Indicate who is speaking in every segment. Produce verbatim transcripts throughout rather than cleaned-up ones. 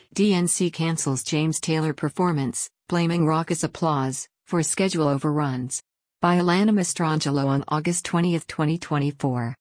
Speaker 1: D N C cancels James Taylor performance, blaming raucous applause for schedule overruns. By Alana Mastrangelo on August twentieth, twenty twenty-four.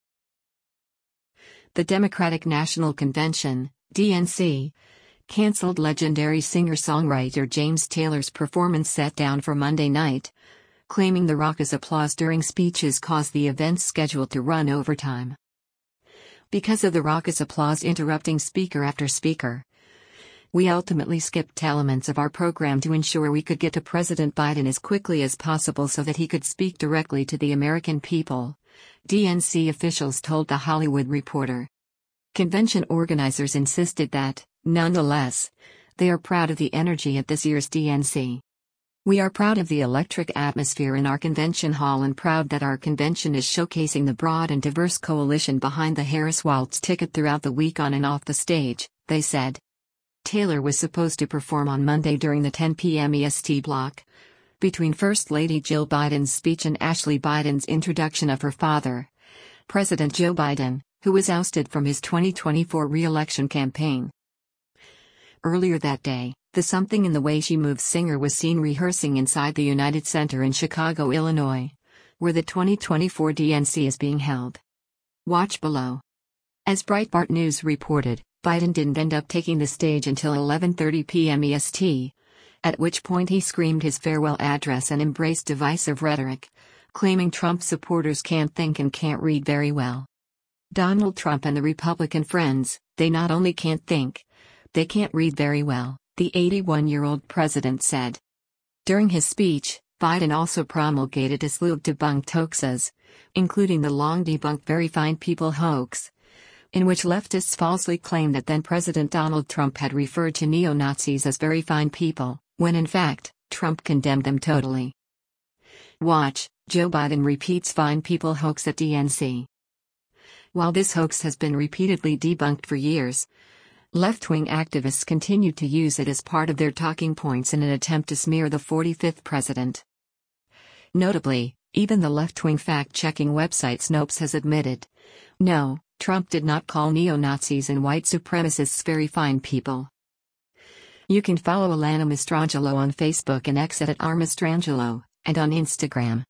Speaker 1: The Democratic National Convention, D N C, canceled legendary singer-songwriter James Taylor's performance set down for Monday night, claiming the raucous applause during speeches caused the event's schedule to run overtime. Because of the raucous applause interrupting speaker after speaker, we ultimately skipped elements of our program to ensure we could get to President Biden as quickly as possible so that he could speak directly to the American people, D N C officials told The Hollywood Reporter. Convention organizers insisted that, nonetheless, they are proud of the energy at this year's D N C. We are proud of the electric atmosphere in our convention hall and proud that our convention is showcasing the broad and diverse coalition behind the Harris Waltz ticket throughout the week on and off the stage, they said. Taylor was supposed to perform on Monday during the ten p m E S T block, between First Lady Jill Biden's speech and Ashley Biden's introduction of her father, President Joe Biden, who was ousted from his twenty twenty-four re-election campaign. Earlier that day, the Something in the Way She Moves singer was seen rehearsing inside the United Center in Chicago, Illinois, where the twenty twenty-four D N C is being held. Watch below. As Breitbart News reported, Biden didn't end up taking the stage until eleven thirty p m E S T, at which point he screamed his farewell address and embraced divisive rhetoric, claiming Trump supporters can't think and can't read very well. Donald Trump and the Republican friends, they not only can't think, they can't read very well, the eighty-one-year-old president said. During his speech, Biden also promulgated a slew of debunked hoaxes, including the long-debunked Very Fine People hoax, in which leftists falsely claimed that then-President Donald Trump had referred to neo-Nazis as very fine people, when in fact, Trump condemned them totally. Watch, Joe Biden repeats fine people hoax at D N C. While this hoax has been repeatedly debunked for years, left-wing activists continue to use it as part of their talking points in an attempt to smear the forty-fifth president. Notably, even the left-wing fact-checking website Snopes has admitted, no, Trump did not call neo-Nazis and white supremacists very fine people. You can follow Alana Mastrangelo on Facebook and X at R Mastrangelo, and on Instagram.